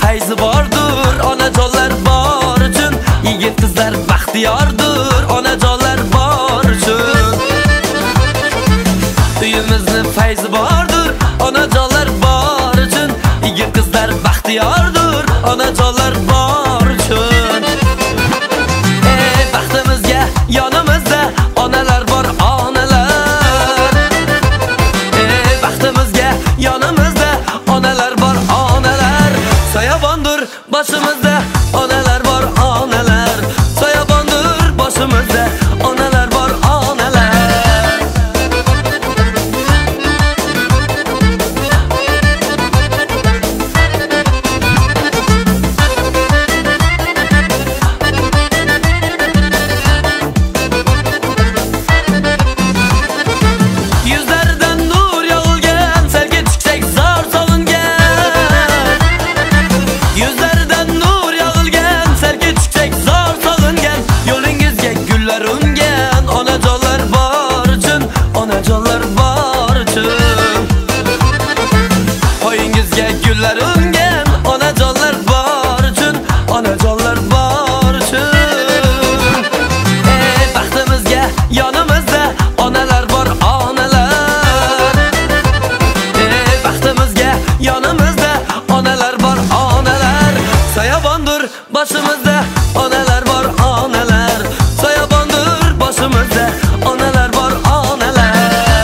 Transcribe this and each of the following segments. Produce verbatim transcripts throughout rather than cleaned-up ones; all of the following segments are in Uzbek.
fayzi bordur, onajonlar bor uchun. Yigit qizlar baxtiyordur, onajonlar bor uchun. Uyimizni fayzi bordur, onajonlar bor uchun. Yigit qizlar baxtiyordur, onajonlar bor uchun. Ey baxtimizga yonimizda onalar bor, onalar. Ey baxtimizga yonimizda onalar bor, onalar. Soyabondur boshimizda onalar bor, onalar. Soyabondur boshimizda onalar bor, onalar. Yuzlaridan nur yog'ilgan, salga chiqsak zor solingan. Yuzlaridan nur yog'ilgan, salga chiqsak zor solingan. Yo'lingizga gullar ungan, onajonlar bor uchun, onajonlar bor uchun. Poyingizga gullar ungan, onajonlar bor uchun, onajonlar bor uchun. Ey baxtimizga yonimizda onalar bor, onalar. Ey baxtimizga yonimizda onalar bor, onalar. Soyabondur boshimizda onalar bor, onalar. Soyabondur boshimizda onalar bor, onalar.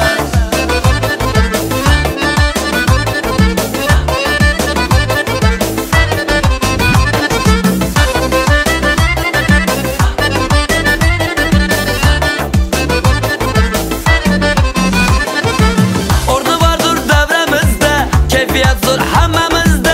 O'rni bordur davramizda, kayfiyat zo'r hammamizda.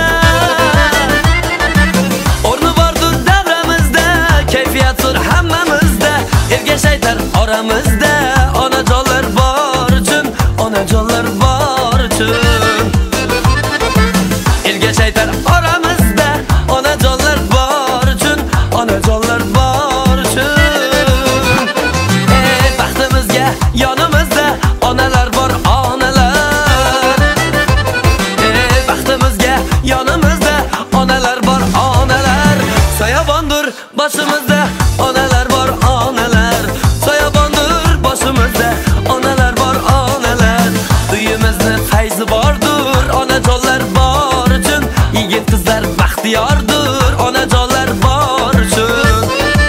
O'rni bordur davramizda, kayfiyat zo'r hammamizda. Erga shaytar oramizda, onajonlar bor uchun, onajonlar bor uchun. Erga shaytar oramizda, onajonlar bor uchun, onajonlar bor uchun. Ey baxtimizga yonimizda onalar bor, onalar. Ey baxtimizga yonimizda onalar bor, onalar. Soyabondur boshimizda onalar bor, onalar. Soyabondur boshimizda onalar bor, onalar. Uyimizni fayzi bordur, onajonlar bor uchun. Yigit qizlar baxtiyordur, onajonlar bor uchun.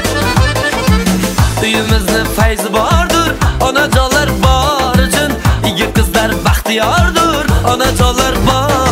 Uyimizni fayzi bordur, onajonlar bor uchun. Yigit qizlar baxtiyordur, onajonlar bor